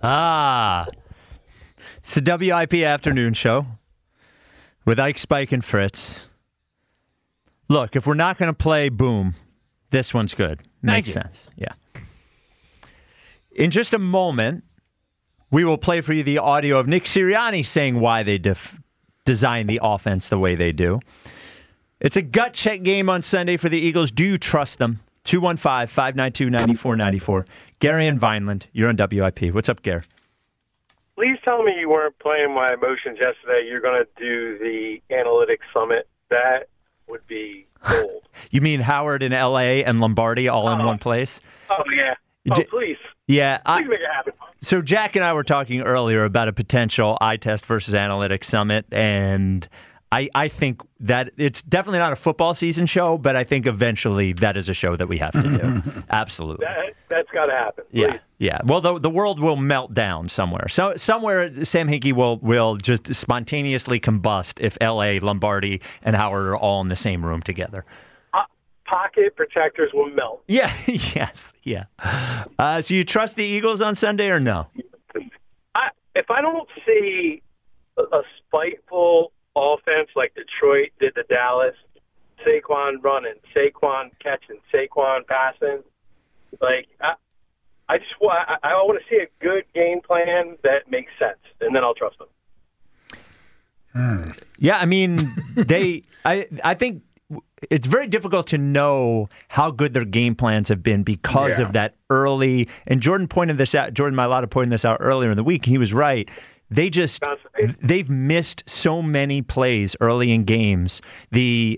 It's the WIP afternoon show with Ike, Spike, and Fritz. Look, if we're not going to play Boom, this one's good. Makes sense. Yeah. In just a moment, we will play for you the audio of Nick Sirianni saying why they design the offense the way they do. It's a gut check game on Sunday for the Eagles. Do you trust them? 215-592-9494. Gary and Vineland, you're on WIP. What's up, Gary? Please tell me you weren't playing my emotions yesterday. You're going to do the analytics summit. That would be gold. You mean Howard in L.A. and Lombardi all in one place? Oh, yeah. Please. Yeah. Please make it happen. So Jack and I were talking earlier about a potential eye test versus analytics summit, and I think that it's definitely not a football season show, but I think eventually that is a show that we have to do. Absolutely. That's got to happen. Please. Yeah. Yeah. Well, the world will melt down somewhere. So somewhere Sam Hinkie will just spontaneously combust if L.A., Lombardi, and Howard are all in the same room together. Pocket protectors will melt. Yeah. Yes. Yeah. So you trust the Eagles on Sunday or no? If I don't see a spiteful offense like Detroit did to Dallas, Saquon running, Saquon catching, Saquon passing, I want to see a good game plan that makes sense, and then I'll trust them. Yeah, I mean, I think it's very difficult to know how good their game plans have been because of that early. And Jordan Mailata pointed this out earlier in the week. He was right. They've missed so many plays early in games. The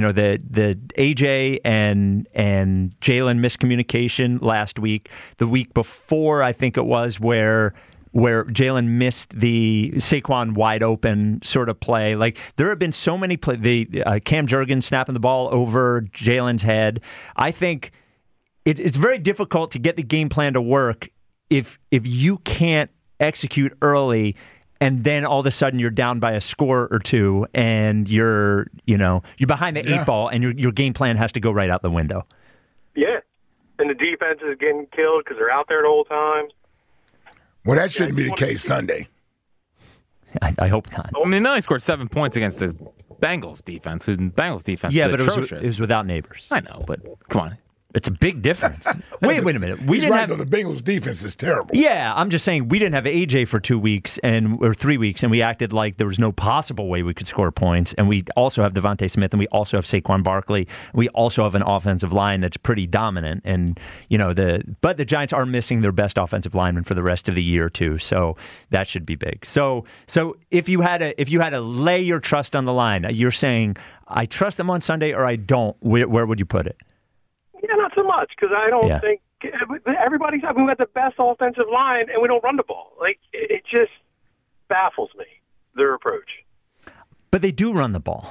AJ and Jalen miscommunication last week. The week before, I think it was, where Jalen missed the Saquon wide open sort of play. Like, there have been so many plays. Cam Jurgens snapping the ball over Jalen's head. I think it's very difficult to get the game plan to work if you can't execute early, and then all of a sudden you're down by a score or two, and you're behind the eight ball, and your game plan has to go right out the window. Yeah, and the defense is getting killed because they're out there the whole time. Well, that shouldn't be the case Sunday. I hope not. I mean, they only scored 7 points against the Bengals defense, whose Bengals defense is atrocious. It was without Neighbors. I know, but come on. It's a big difference. Wait a minute. He's right, though. The Bengals' defense is terrible. Yeah, I'm just saying we didn't have AJ for 2 weeks or 3 weeks, and we acted like there was no possible way we could score points. And we also have Devontae Smith, and we also have Saquon Barkley. We also have an offensive line that's pretty dominant. And but the Giants are missing their best offensive lineman for the rest of the year too. So that should be big. So if you had to lay your trust on the line, you're saying I trust them on Sunday or I don't. Where would you put it? Yeah, not so much, because I don't think everybody's – we've got the best offensive line, and we don't run the ball. It just baffles me, their approach. But they do run the ball.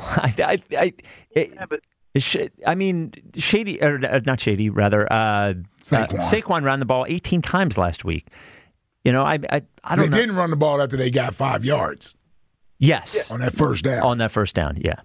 Saquon ran the ball 18 times last week. I don't know. They didn't run the ball after they got 5 yards. Yes. On that first down. Yeah.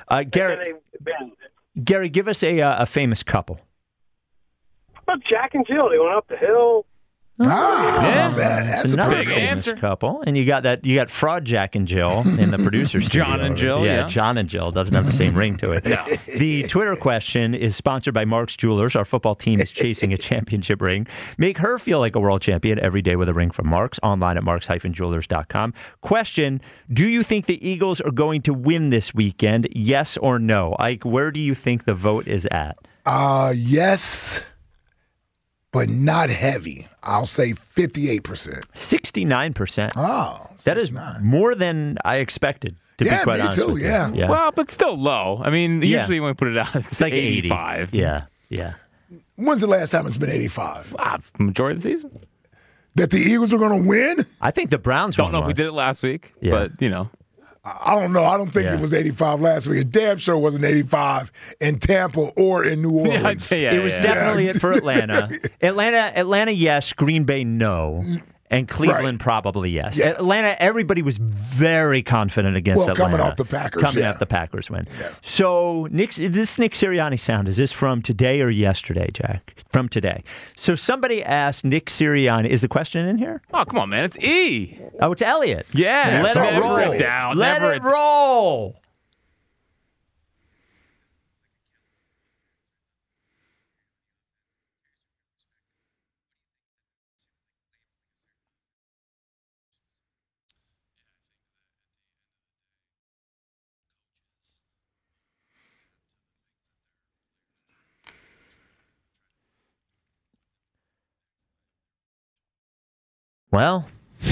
Gary, give us a famous couple. Well, Jack and Jill, they went up the hill. That's another big famous answer. Couple, and you got fraud Jack and Jill in the producer's studio. John and Jill, yeah. John and Jill doesn't have the same ring to it. No. The Twitter question is sponsored by Mark's Jewelers. Our football team is chasing a championship ring. Make her feel like a world champion every day with a ring from Mark's. Online at marks-jewelers.com. Question: do you think the Eagles are going to win this weekend? Yes or no? Ike, where do you think the vote is at? Yes, but not heavy. I'll say 58%. 69%. Oh, that is more than I expected, to be quite honest with you. Yeah. Well, but still low. I mean, usually when we put it out, it's like 85. 80. Yeah. When's the last time it's been 85? Majority of the season. That the Eagles are going to win? I think the Browns don't know if we did it last week, but I don't know. I don't think it was 85 last week. It damn sure wasn't 85 in Tampa or in New Orleans. It was definitely it for Atlanta. Atlanta, yes. Green Bay, no. And Cleveland probably yes. Yeah. Atlanta, everybody was very confident against Atlanta. Coming off the Packers. Off the Packers win. Yeah. So this Nick Sirianni sound, is this from today or yesterday, Jack? From today. So somebody asked Nick Sirianni, is the question in here? Oh, come on, man. It's E. Oh, it's Elliot. Yeah. Let it roll. Down. Let it roll. Well,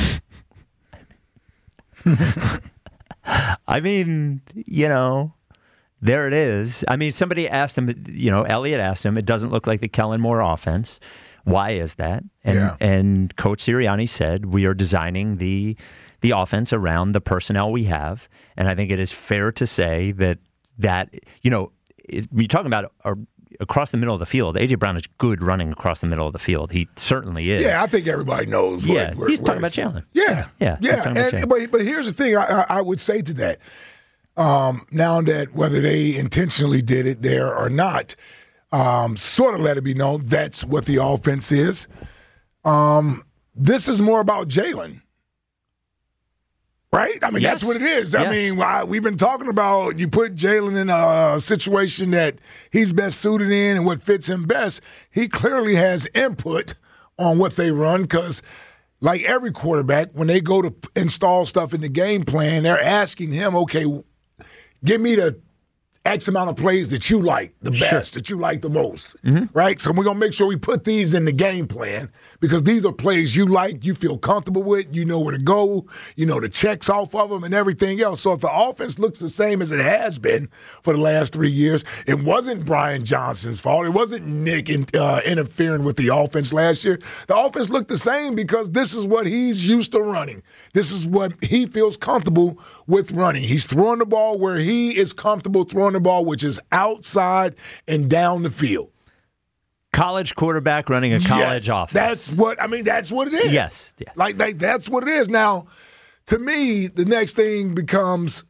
I mean, there it is. I mean, somebody asked him, Elliot asked him, it doesn't look like the Kellen Moore offense. Why is that? And Coach Sirianni said, we are designing the offense around the personnel we have. And I think it is fair to say that you're talking about across the middle of the field. A.J. Brown is good running across the middle of the field. He certainly is. Yeah, I think everybody knows. He's talking about Jalen. Yeah. But here's the thing I would say to that. Now that whether they intentionally did it there or not, sort of let it be known that's what the offense is. This is more about Jalen. Right? I mean, that's what it is. I mean, we've been talking about you put Jalen in a situation that he's best suited in and what fits him best. He clearly has input on what they run because, like every quarterback, when they go to install stuff in the game plan, they're asking him, okay, give me the X amount of plays that you like the best, that you like the most, right? So we're going to make sure we put these in the game plan because these are plays you like, you feel comfortable with, you know where to go, you know the checks off of them and everything else. So if the offense looks the same as it has been for the last 3 years, it wasn't Brian Johnson's fault. It wasn't Nick interfering with the offense last year. The offense looked the same because this is what he's used to running. This is what he feels comfortable with running. He's throwing the ball where he is comfortable throwing the ball, which is outside and down the field. College quarterback running a college offense. That's what it is. Yes. Like that's what it is. Now, to me, the next thing becomes,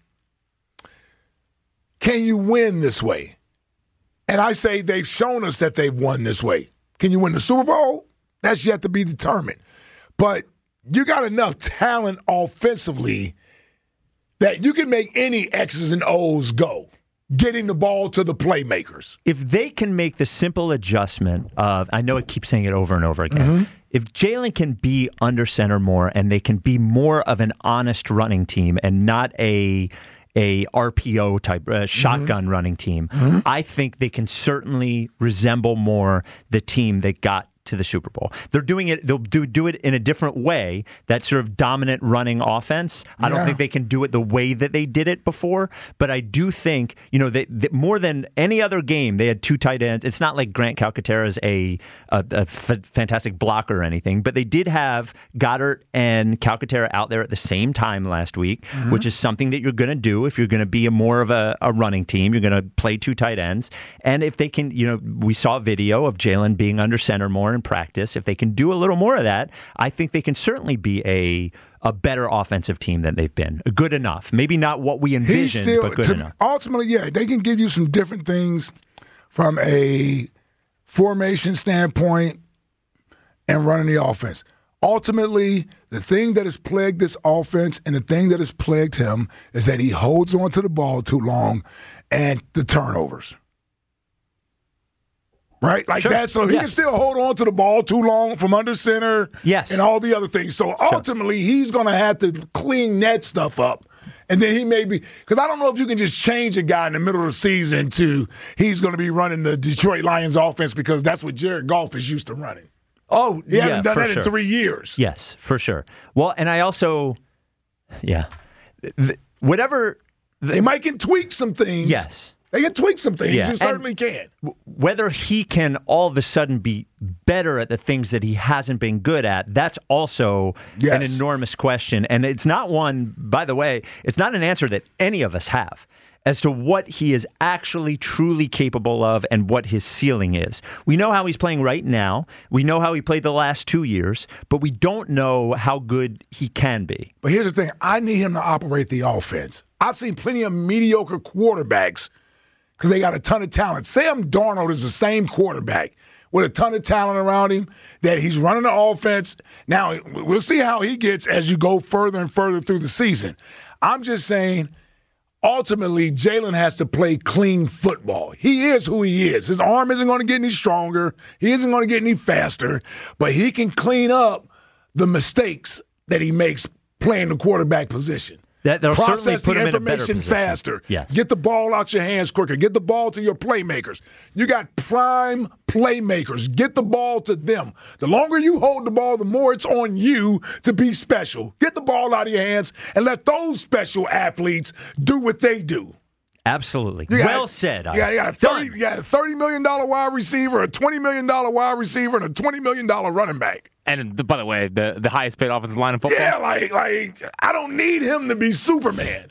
can you win this way? And I say they've shown us that they've won this way. Can you win the Super Bowl? That's yet to be determined. But you got enough talent offensively that you can make any X's and O's go, getting the ball to the playmakers. If they can make the simple adjustment of, I know I keep saying it over and over again, if Jalen can be under center more and they can be more of an honest running team and not a RPO type shotgun running team, I think they can certainly resemble more the team that got to the Super Bowl. They're doing it. They'll do it in a different way. That sort of dominant running offense. I don't think they can do it the way that they did it before. But I do think they more than any other game they had two tight ends. It's not like Grant Calcaterra is a fantastic blocker or anything, but they did have Goddard and Calcaterra out there at the same time last week, which is something that you're going to do if you're going to be more of a running team. You're going to play two tight ends, and if they can, we saw a video of Jalen being under center more in practice. If they can do a little more of that, I think they can certainly be a better offensive team than they've been. Good enough. Maybe not what we envisioned, but good enough. Ultimately, they can give you some different things from a formation standpoint and running the offense. Ultimately, the thing that has plagued this offense and the thing that has plagued him is that he holds on to the ball too long and the turnovers. Right? Like that. So he can still hold on to the ball too long from under center and all the other things. So ultimately, he's going to have to clean that stuff up. And then he may be – because I don't know if you can just change a guy in the middle of the season to he's going to be running the Detroit Lions offense because that's what Jared Goff is used to running. Oh, he hasn't done that in 3 years. Yes, for sure. Well, and I also – whatever – they might can tweak some things. Yes. They can tweak some things. You certainly can. Whether he can all of a sudden be better at the things that he hasn't been good at, that's also an enormous question. And it's not one, by the way, it's not an answer that any of us have. as to what he is actually truly capable of and what his ceiling is. We know how he's playing right now. We know how he played the last 2 years, but we don't know how good he can be. But here's the thing. I need him to operate the offense. I've seen plenty of mediocre quarterbacks because they got a ton of talent. Sam Darnold is the same quarterback with a ton of talent around him that he's running the offense. Now, we'll see how he gets as you go further and further through the season. I'm just saying, ultimately, Jalen has to play clean football. He is who he is. His arm isn't going to get any stronger. He isn't going to get any faster. But he can clean up the mistakes that he makes playing the quarterback position. That'll Process put the him in a better information position. faster. Yes. Get the ball out your hands quicker. Get the ball to your playmakers. You got prime playmakers. Get the ball to them. The longer you hold the ball, the more it's on you to be special. Get the ball out of your hands and let those special athletes do what they do. Absolutely. Well said. You got a $30 million wide receiver, a $20 million wide receiver, and a $20 million running back. And by the way, the highest paid offensive line in football. Yeah, like I don't need him to be Superman.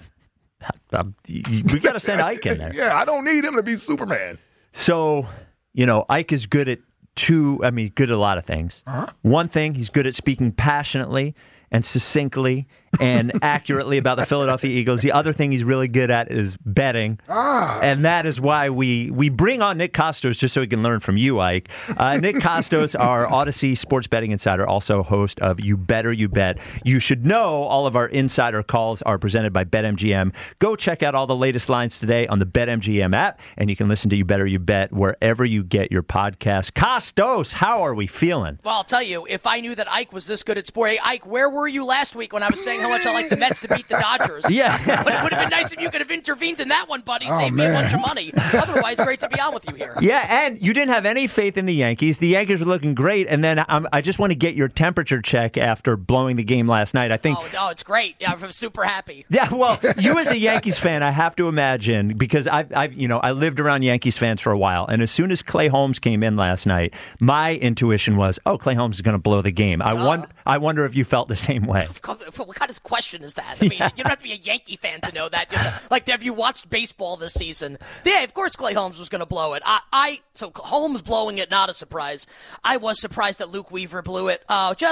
We got to send Ike in there. Yeah, I don't need him to be Superman. So, Ike is good at good at a lot of things. Uh-huh. One thing, he's good at speaking passionately and succinctly and accurately about the Philadelphia Eagles. The other thing he's really good at is betting. And that is why we bring on Nick Kostos, just so he can learn from you, Ike. Nick Kostos, our Odyssey sports betting insider, also host of You Better You Bet. You should know all of our insider calls are presented by BetMGM. Go check out all the latest lines today on the BetMGM app, and you can listen to You Better You Bet wherever you get your podcast. Kostos, how are we feeling? Well, I'll tell you, if I knew that Ike was this good at sport, hey, Ike, where were you last week when I was saying how much I like the Mets to beat the Dodgers? Yeah. But it would have been nice if you could have intervened in that one, buddy. Save me a bunch of money. Otherwise, great to be on with you here. Yeah, and you didn't have any faith in the Yankees. The Yankees were looking great, and then I just want to get your temperature check after blowing the game last night. I think. Oh, it's great. Yeah, I'm super happy. Yeah, well, you as a Yankees fan, I have to imagine, because I lived around Yankees fans for a while, and as soon as Clay Holmes came in last night, my intuition was, Clay Holmes is going to blow the game. I wonder if you felt the same way. What kind of question is that? I mean, you don't have to be a Yankee fan to know that. Have you watched baseball this season? Yeah, of course Clay Holmes was going to blow it. So Holmes blowing it, not a surprise. I was surprised that Luke Weaver blew it.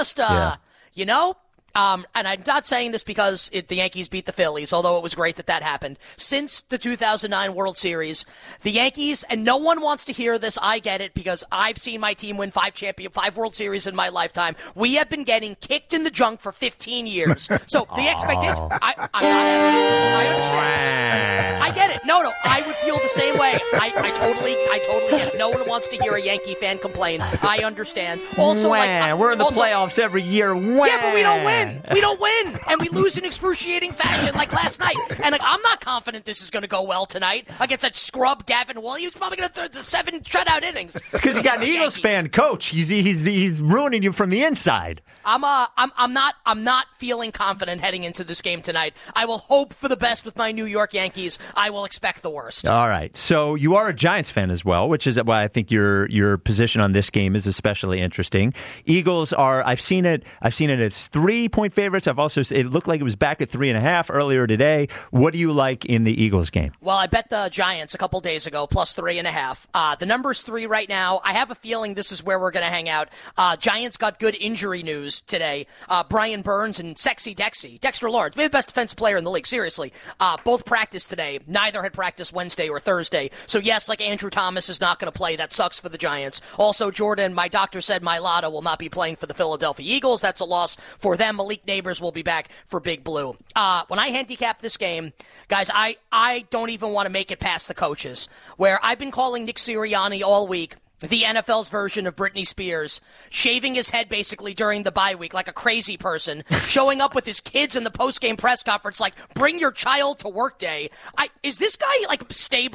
And I'm not saying this because the Yankees beat the Phillies, although it was great that happened. Since the 2009 World Series, the Yankees, and no one wants to hear this, I get it, because I've seen my team win 5 World Series in my lifetime. We have been getting kicked in the junk for 15 years. So the expectation, I'm not asking, I understand. I get it. No, I would feel the same way. I totally get it. No one wants to hear a Yankee fan complain. I understand. Also, we're in the playoffs every year. Yeah, but we don't win. We don't win, and we lose in excruciating fashion like last night. And I'm not confident this is going to go well tonight against that scrub Gavin Williams. Probably going to throw the 7 shutout innings. Because you got an Eagles fan coach. He's ruining you from the inside. I'm not feeling confident heading into this game tonight. I will hope for the best with my New York Yankees. I will expect the worst. All right. So you are a Giants fan as well, which is why I think your position on this game is especially interesting. Eagles are. I've seen it as 3-point favorites. It looked like it was back at 3.5 earlier today. What do you like in the Eagles game? Well, I bet the Giants a couple days ago, plus 3.5. The number's 3 right now. I have a feeling this is where we're going to hang out. Giants got good injury news today. Brian Burns and Sexy Dexter Lawrence, maybe the best defensive player in the league, seriously, both practiced today. Neither had practiced Wednesday or Thursday. So yes, Andrew Thomas is not going to play. That sucks for the Giants. Also, Jordan, my doctor said Mailata will not be playing for the Philadelphia Eagles. That's a loss for them. Malik Neighbors will be back for Big Blue. When I handicap this game, guys, I don't even want to make it past the coaches, where I've been calling Nick Sirianni all week the NFL's version of Britney Spears, shaving his head basically during the bye week like a crazy person, showing up with his kids in the post-game press conference like, bring your child to work day. Is this guy, stable?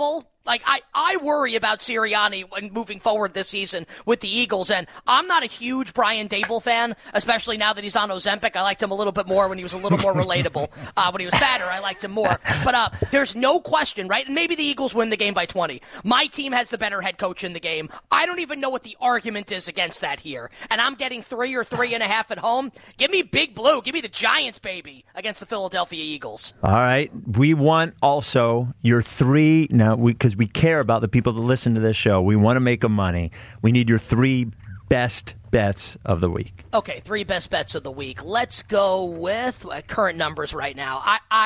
Like, I worry about Sirianni when moving forward this season with the Eagles, and I'm not a huge Brian Daboll fan, especially now that he's on Ozempic. I liked him a little bit more when he was a little more relatable. When he was fatter, I liked him more. But there's no question, right? And maybe the Eagles win the game by 20. My team has the better head coach in the game. I don't even know what the argument is against that here. And I'm getting 3 or 3.5 at home. Give me Big Blue. Give me the Giants, baby, against the Philadelphia Eagles. All right. We want also your 3 now because we care about the people that listen to this show. We want to make them money. We need your 3 best bets of the week. Okay, 3 best bets of the week. Let's go with current numbers right now.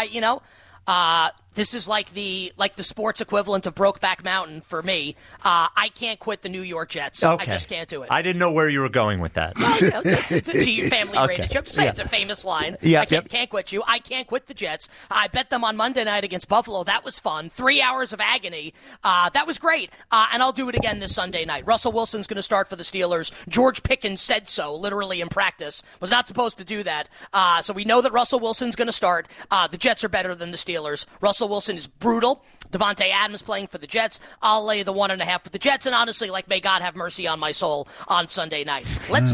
This is like the sports equivalent of Brokeback Mountain for me. I can't quit the New York Jets. Okay. I just can't do it. I didn't know where you were going with that. It's a family radio show. Just say it's a famous line. Yeah, I can't quit you. I can't quit the Jets. I bet them on Monday night against Buffalo. That was fun. 3 hours of agony. That was great. And I'll do it again this Sunday night. Russell Wilson's going to start for the Steelers. George Pickens said so, literally in practice. Was not supposed to do that. So we know that Russell Wilson's going to start. The Jets are better than the Steelers. Russell Wilson is brutal. Devontae Adams playing for the Jets. I'll lay the 1.5 for the Jets. And honestly, may God have mercy on my soul on Sunday night. Let's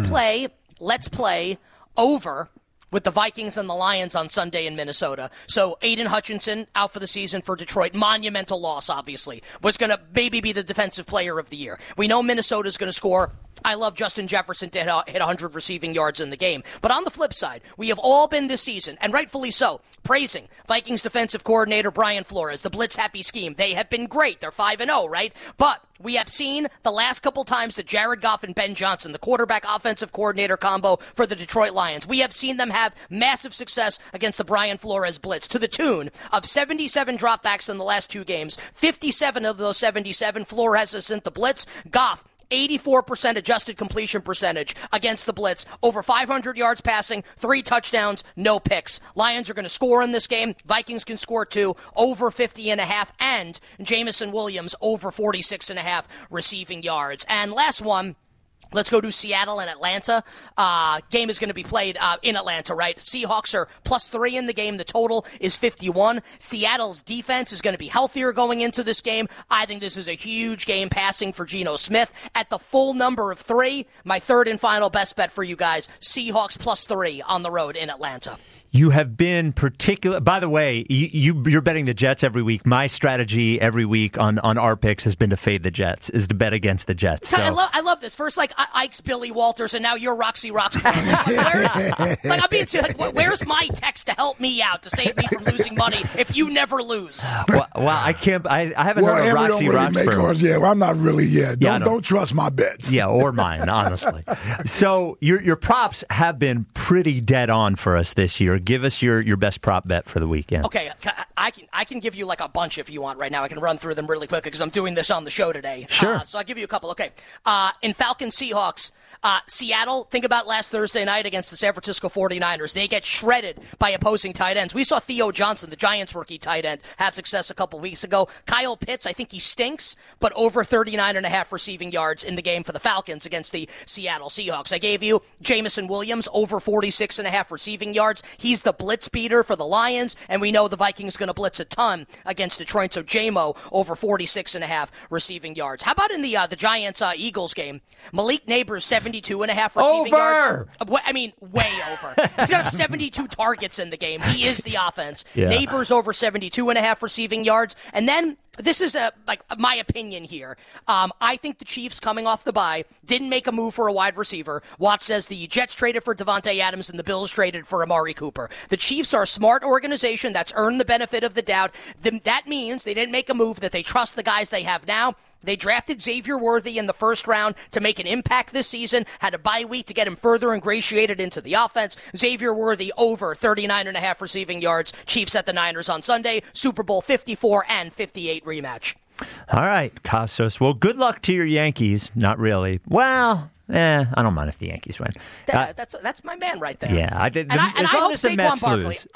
play over with the Vikings and the Lions on Sunday in Minnesota. So Aiden Hutchinson out for the season for Detroit. Monumental loss, obviously. Was going to maybe be the defensive player of the year. We know Minnesota's going to score. I love Justin Jefferson to hit 100 receiving yards in the game. But on the flip side, we have all been this season, and rightfully so, praising Vikings defensive coordinator Brian Flores, the blitz-happy scheme. They have been great. They're 5-0, right? But we have seen the last couple times that Jared Goff and Ben Johnson, the quarterback offensive coordinator combo for the Detroit Lions, we have seen them have massive success against the Brian Flores blitz to the tune of 77 dropbacks in the last 2 games. 57 of those 77, Flores has sent the blitz. Goff, 84% adjusted completion percentage against the blitz. Over 500 yards passing, 3 touchdowns, no picks. Lions are going to score in this game. Vikings can score 2, over 50.5, and Jamison Williams over 46.5 receiving yards. And last one, let's go to Seattle and Atlanta. Game is going to be played in Atlanta, right? Seahawks are +3 in the game. The total is 51. Seattle's defense is going to be healthier going into this game. I think this is a huge game passing for Geno Smith. At the full number of 3, my third and final best bet for you guys, Seahawks +3 on the road in Atlanta. You have been particular. By the way, you're betting the Jets every week. My strategy every week on our picks has been to fade the Jets, is to bet against the Jets. So. I love this. First, Ike's Billy Walters, and now you're Roxy Roxburgh. Where's my text to help me out, to save me from losing money if you never lose? Well, I can't. I haven't heard of Roxy Roxburgh. Well, I'm not really yet. Don't trust my bets. Yeah, or mine, honestly. So your props have been pretty dead on for us this year. Give us your best prop bet for the weekend. Okay, I can give you a bunch if you want right now. I can run through them really quickly because I'm doing this on the show today. Sure. So I'll give you a couple. Okay. In Falcons-Seahawks, Seattle, think about last Thursday night against the San Francisco 49ers. They get shredded by opposing tight ends. We saw Theo Johnson, the Giants rookie tight end, have success a couple weeks ago. Kyle Pitts, I think he stinks, but over 39.5 receiving yards in the game for the Falcons against the Seattle Seahawks. I gave you Jamison Williams, over 46.5 receiving yards. He's the blitz beater for the Lions, and we know the Vikings going to blitz a ton against Detroit. So J-Mo over 46.5 receiving yards. How about in the Giants-Eagles game? Malik Neighbors, 72.5 receiving yards. I mean, way over. He's got 72 targets in the game. He is the offense. Yeah. Neighbors over 72.5 receiving yards. And then this is my opinion here. I think the Chiefs, coming off the bye, didn't make a move for a wide receiver. Watch as the Jets traded for Devontae Adams and the Bills traded for Amari Cooper. The Chiefs are a smart organization that's earned the benefit of the doubt. That means they didn't make a move, that they trust the guys they have now. They drafted Xavier Worthy in the first round to make an impact this season, had a bye week to get him further ingratiated into the offense. Xavier Worthy over 39.5 receiving yards. Chiefs at the Niners on Sunday. Super Bowl 54 and 58 rematch. All right, Costos. Well, good luck to your Yankees. Not really. Well, I don't mind if the Yankees win. That's my man right there. Yeah, I did. As long as the Mets lose.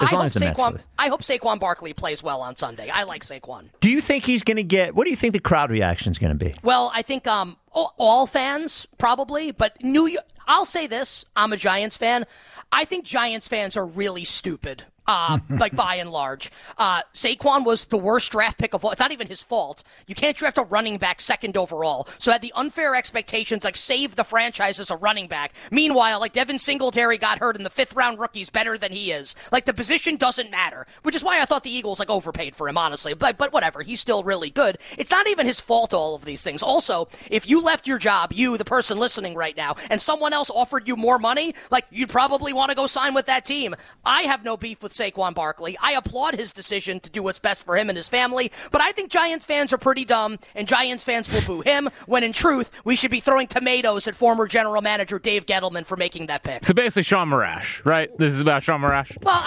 I hope Saquon Barkley plays well on Sunday. I like Saquon. Do you think he's going to get? What do you think the crowd reaction is going to be? Well, I think all fans probably, but New York. I'll say this: I'm a Giants fan. I think Giants fans are really stupid like by and large. Saquon was the worst draft pick of all. It's not even his fault. You can't draft a running back second overall. So had the unfair expectations, like save the franchise as a running back. Meanwhile, like Devin Singletary got hurt in the 5th round rookie's better than he is. Like the position doesn't matter, which is why I thought the Eagles like overpaid for him, honestly. But whatever, he's still really good. It's not even his fault, all of these things. Also, if you left your job, you, the person listening right now, and someone else offered you more money, like you'd probably want to go sign with that team. I have no beef with Saquon Barkley. I applaud his decision to do what's best for him and his family, but I think Giants fans are pretty dumb, and Giants fans will boo him, when in truth, we should be throwing tomatoes at former general manager Dave Gettleman for making that pick. So basically Sean Marash, right? This is about Sean Marash? Well,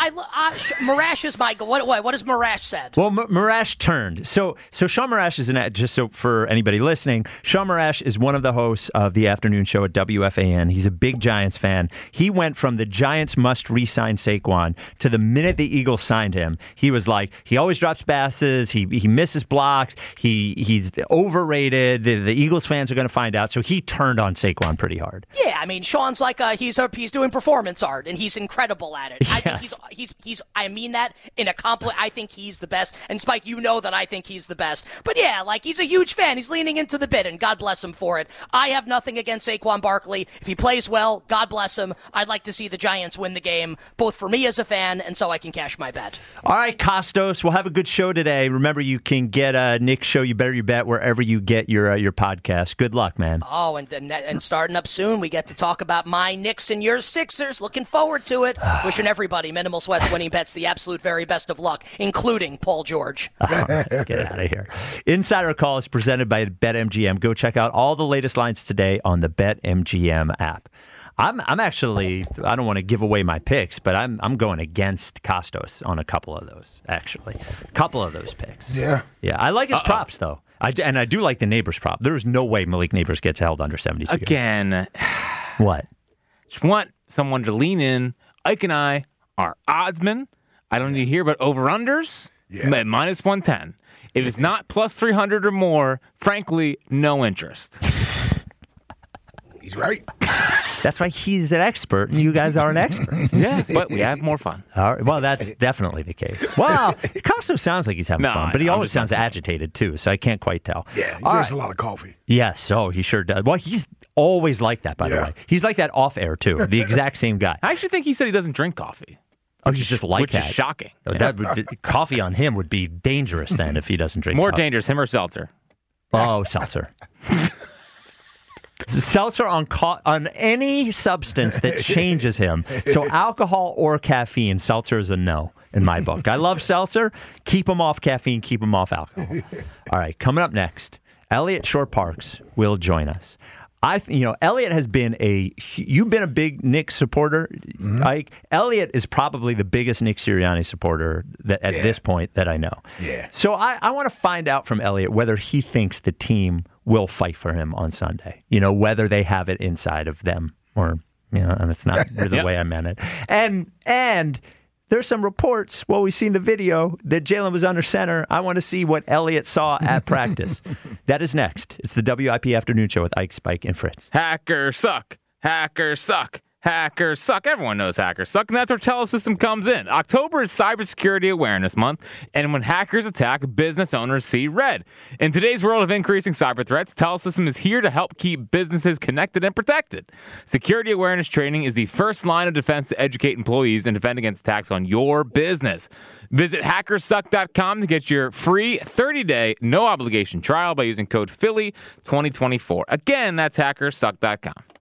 Marash is my... What has Marash said? Well, Marash turned. So Sean Marash is just so for anybody listening, Sean Marash is one of the hosts of the afternoon show at WFAN. He's a big Giants fan. He went from the Giants must re-sign Saquon to the minute the Eagles signed him, he was like, he always drops passes, he misses blocks, he's overrated, the Eagles fans are going to find out, so he turned on Saquon pretty hard. Yeah, I mean, Sean's like, he's doing performance art, and he's incredible at it. Yes. I think I mean that in a compliment. I think he's the best, and Spike, you know that I think he's the best. But yeah, like, he's a huge fan, he's leaning into the bit, and God bless him for it. I have nothing against Saquon Barkley. If he plays well, God bless him. I'd like to see the Giants win the game, both for me as a fan, and so I can cash my bet. All right, Costos, we'll have a good show today. Remember, you can get Nick's show, You Better You Bet, wherever you get your podcast. Good luck, man. Oh, and starting up soon, we get to talk about my Knicks and your Sixers. Looking forward to it. Wishing everybody Minimal Sweats winning bets the absolute very best of luck, including Paul George. Get out of here. Insider Call is presented by BetMGM. Go check out all the latest lines today on the BetMGM app. I'm actually, I don't want to give away my picks, but I'm going against Costos on a couple of those, actually. A couple of those picks. Yeah. Yeah, I like his props, though. I do like the Neighbors prop. There is no way Malik Neighbors gets held under 72. Again. What? Just want someone to lean in. Ike and I are oddsmen. I don't need to hear about over-unders. Yeah. At minus 110. If it's not plus 300 or more, frankly, no interest. He's right. That's why he's an expert and you guys are an expert. Yeah, but we have more fun. All right, well, that's definitely the case. Well, Costo sounds like he's having fun, but he always sounds agitated, too, so I can't quite tell. Yeah, he drinks a lot of coffee. Yes, he sure does. Well, he's always like that, by the way. He's like that off air, too, the exact same guy. I actually think he said he doesn't drink coffee. Oh, he's just like which that. Which is shocking. Coffee on him would be dangerous then if he doesn't drink More coffee. dangerous, him or seltzer? Oh, seltzer. Seltzer on any substance that changes him. So alcohol or caffeine, seltzer is a no in my book. I love seltzer. Keep him off caffeine. Keep him off alcohol. All right, coming up next, Elliot Shore-Parks will join us. Elliot has been you've been a big Nick supporter, Ike. Elliot is probably the biggest Nick Sirianni supporter at this point that I know. Yeah. So I want to find out from Elliot whether he thinks the team will fight for him on Sunday. Whether they have it inside of them or, and it's not really the way I meant it. And there's some reports, we've seen the video, that Jalen was under center. I want to see what Elliot saw at practice. That is next. It's the WIP Afternoon Show with Ike, Spike, and Fritz. Hackers suck. Hackers suck. Hackers suck. Everyone knows hackers suck, and that's where Telesystem comes in. October is Cybersecurity Awareness Month, and when hackers attack, business owners see red. In today's world of increasing cyber threats, Telesystem is here to help keep businesses connected and protected. Security awareness training is the first line of defense to educate employees and defend against attacks on your business. Visit hackersuck.com to get your free 30-day, no-obligation trial by using code Philly2024. Again, that's hackersuck.com.